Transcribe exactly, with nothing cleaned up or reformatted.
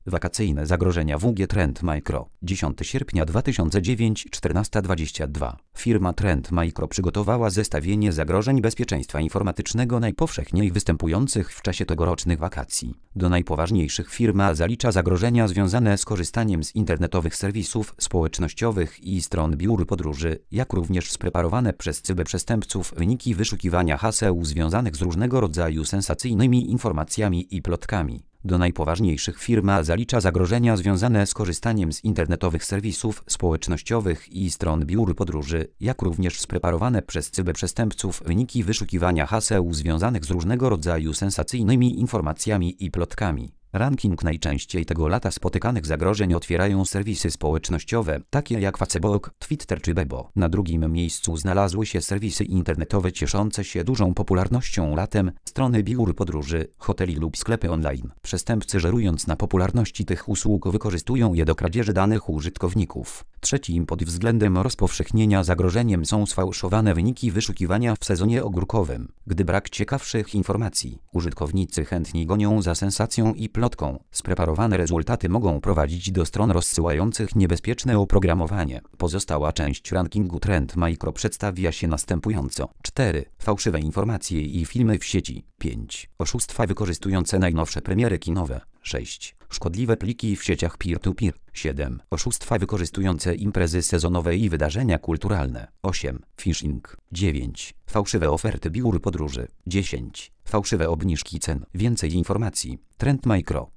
Wakacyjne zagrożenia W G Trend Micro. dziesiątego sierpnia dwa tysiące dziewięć, czternasta dwadzieścia dwa. Firma Trend Micro przygotowała zestawienie zagrożeń bezpieczeństwa informatycznego najpowszechniej występujących w czasie tegorocznych wakacji. Do najpoważniejszych firma zalicza zagrożenia związane z korzystaniem z internetowych serwisów społecznościowych i stron biur podróży, jak również spreparowane przez cyberprzestępców wyniki wyszukiwania haseł związanych z różnego rodzaju sensacyjnymi informacjami i plotkami. Do najpoważniejszych firma zalicza zagrożenia związane z korzystaniem z internetowych serwisów społecznościowych i stron biur podróży, jak również spreparowane przez cyberprzestępców wyniki wyszukiwania haseł związanych z różnego rodzaju sensacyjnymi informacjami i plotkami. Ranking najczęściej tego lata spotykanych zagrożeń otwierają serwisy społecznościowe, takie jak Facebook, Twitter czy Bebo. Na drugim miejscu znalazły się serwisy internetowe cieszące się dużą popularnością latem, strony biur podróży, hoteli lub sklepy online. Przestępcy, żerując na popularności tych usług, wykorzystują je do kradzieży danych użytkowników. Trzecim pod względem rozpowszechnienia zagrożeniem są sfałszowane wyniki wyszukiwania w sezonie ogórkowym. Gdy brak ciekawszych informacji, użytkownicy chętnie gonią za sensacją i plotką. Spreparowane rezultaty mogą prowadzić do stron rozsyłających niebezpieczne oprogramowanie. Pozostała część rankingu Trend Micro przedstawia się następująco. cztery. Fałszywe informacje i filmy w sieci. pięć. Oszustwa wykorzystujące najnowsze premiery kinowe. sześć. Szkodliwe pliki w sieciach peer-to-peer. siedem. Oszustwa wykorzystujące imprezy sezonowe i wydarzenia kulturalne. osiem. Phishing. dziewięć. Fałszywe oferty biur podróży. dziesięć. Fałszywe obniżki cen. Więcej informacji. Trend Micro.